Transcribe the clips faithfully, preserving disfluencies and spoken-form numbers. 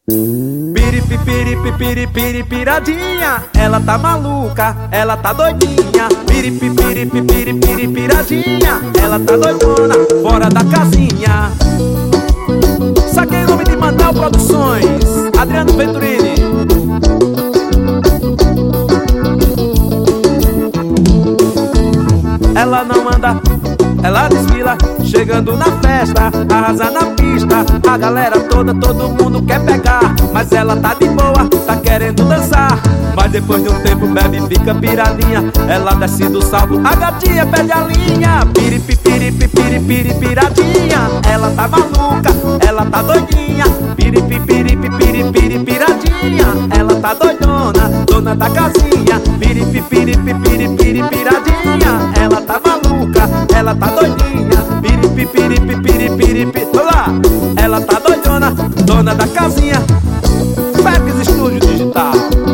Piripipiripipiripiradinha, ela tá maluca, ela tá doidinha. Piripipiripipiripiradinha, ela tá doidona, fora da casinha. Saquei o nome de Manel Produções, Adriano Venturini. Ela não anda, ela desfila, chegando na festa, arrasa na pista. A galera toda, todo mundo quer pegar, mas ela tá de boa, tá querendo dançar. Mas depois de um tempo bebe, fica piradinha. Ela desce do salto, a gatinha perde a linha. Piripipiripipiripiradinha, ela tá maluca, ela tá doidinha. Piripipiripipiripiradinha, ela tá doidona, dona da casinha. Piripipiripipiripiradinha, ela tá maluca, ela tá doidinha. Piripipiripipiripipi, olá, ela tá doidona, dona da casinha. Pex Estúdio Digital.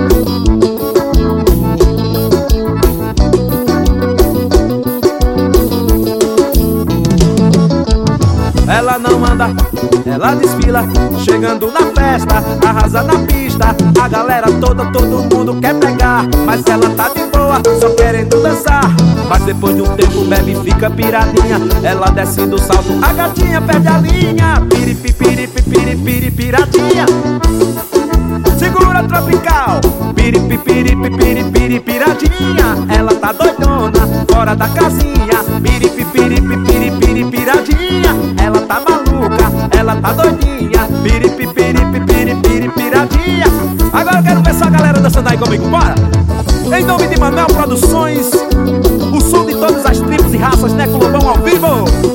Ela não anda, ela desfila, chegando na festa, arrasa na pista. A galera toda, todo mundo quer pegar, mas ela tá de boa, só querendo dançar. Mas depois de um tempo bebe e fica piradinha. Ela desce do salto, a gatinha perde a linha. Piripipiripipiripiradinha, segura tropical. Piripipiripipiripiradinha, ela tá doidona, fora da casinha. Piripipiripipiripiradinha, ela tá maluca, ela tá doidinha. Piripipiripipiripiradinha. Agora eu quero ver só a galera dançando aí comigo, bora! Em nome de Manel Produções, o som de todas as tribos e raças, Neco Lobão ao vivo.